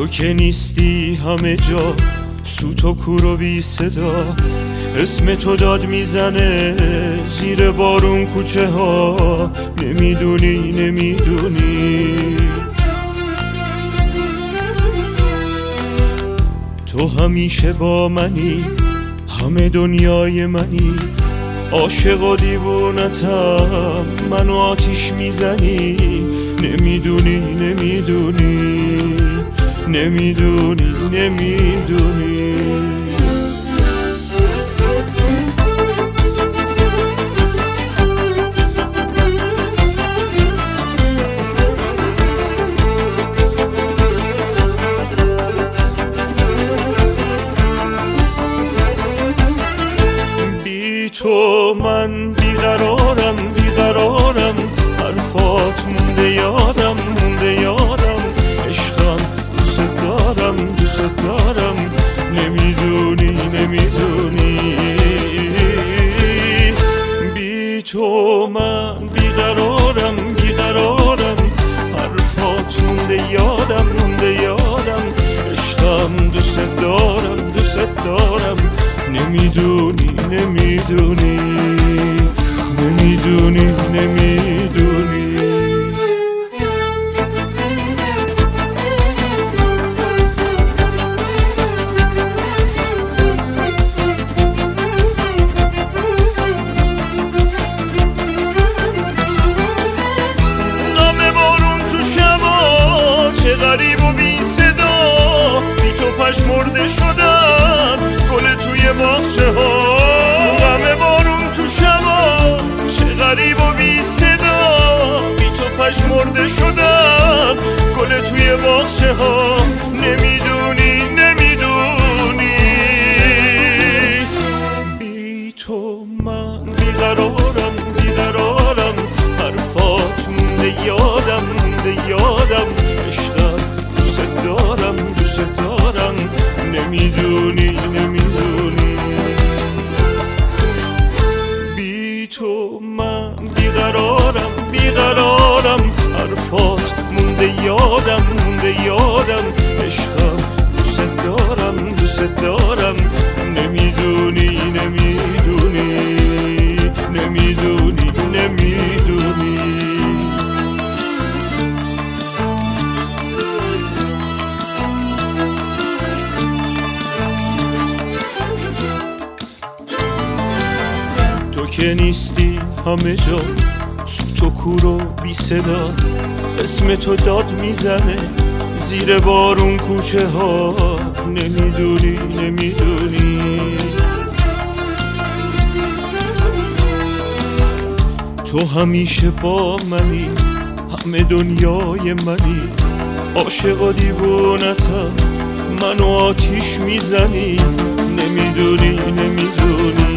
تو که نیستی همه جا، سوت و کور و بی صدا، اسم تو داد میزنه زیر بارون کوچه ها. نمیدونی نمیدونی تو همیشه با منی، همه دنیای منی، عاشق و دیوونتم، منو آتیش میزنی. نمیدونی نمیدونی نمیدونی نمیدونی بی تو من بیقرارم بیقرارم، حرفات مونده یادم مونده یادم، عشقم دوست دارم دوست دارم. نمیدونی نمیدونی بی تو من بیقرارم بیقرارم، حرفات مونده یادم مونده یادم، عشقم دوست دارم دوست دارم. نمیدونی نمیدونی نمیدونی نمیدونی غم بارون تو شبا چه غریب و بی صدا، بی تو پژمرده شدن گل توی باغچه ها. غم بارون تو شبا چه غریب و بی صدا، بی تو پژمرده شدن گل توی باغچه ها. نمیدونی نمیدونی بی تو من بیقرارم بیقرارم، حرفات مونده یادم مونده یادم، عشقم دوست دارم دوست دارم. نمیدونی نمیدونی بی تو من بیقرارم بیقرارم، حرفات مونده یادم مونده یادم، عشقم دوست دارم دوست دارم. نمیدونی نمیدونی نمیدونی نمیدونی تو که نیستی همه جا، سوت و کور و بی صدا، اسم تو داد میزنه زیر بارون کوچه ها. نمیدونی نمیدونی تو همیشه با منی، همه دنیای منی، عاشق و دیوونتم، منو آتیش میزنی. نمیدونی نمیدونی